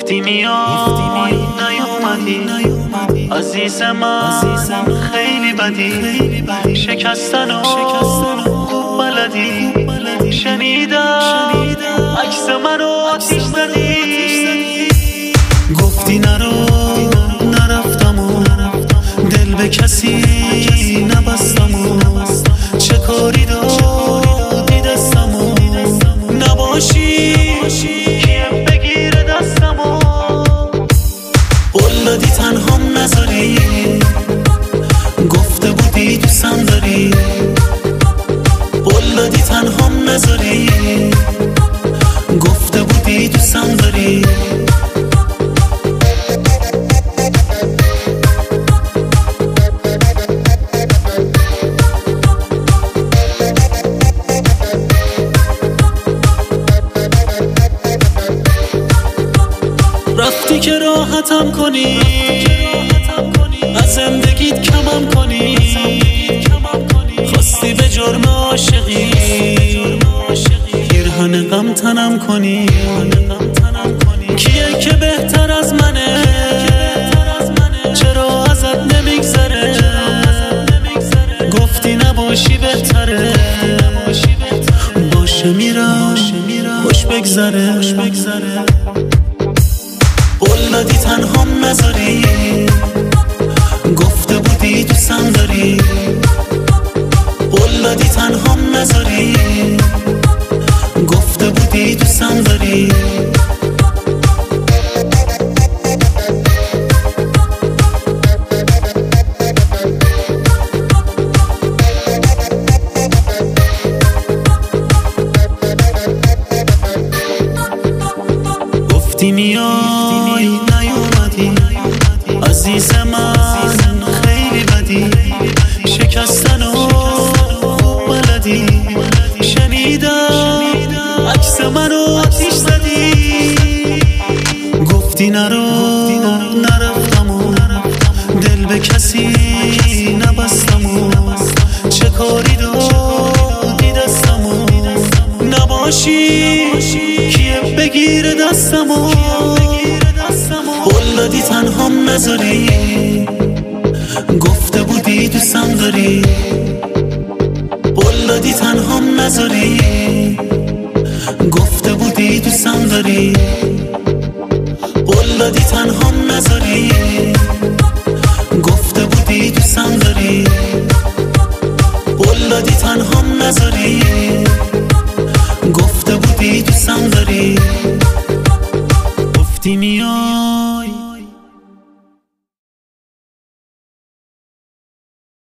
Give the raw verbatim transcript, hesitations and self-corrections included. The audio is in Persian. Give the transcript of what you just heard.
گفتی میای نیومدی عزیز من خیلی بدی شکستن و بلدی شنیدم عکس منو آتیش زدی گفتی نرو نرفتم و دل به کسی نبستم و چه کاری دادی دستم و نباشی کیم بگیره دستم و قول دادی تنهام نذاری گفته بودی دوستم داری قول دادی تنهام نذاری گفته بودی دوستم داری رفتی که راحتم کنی از زندگیت کمم کنی خواستی به جرم عاشقی پیرهن غم تنم کنی کیه که بهتر از منه چرا ازت نمیگذره گفتی نباشی بهتره باشه میرم خوش بگذره قول دادی تنهام نذاری گفته بودی دوستم داری قول دادی تنهام نذاری گفته بودی دوستم داری گفتی میای نیومدی عزیز من خیلی بدی شکستن و بلدی شنیدم عکس منو آتیش زدی گفتی نرو نرفتم و دل به کسی نبستم و چه کاری دادی دستم و نباشی کیه بگیره دستم و قول دادی تنهام نذاری گفته بودی دوستم داری قول دادی تنهام نذاری گفته بودی دوستم داری قول دادی تنهام نذاری گفته بودی دوستم داری قول دادی تنهام نذاری گفته بودی دوستم داری گفتی میای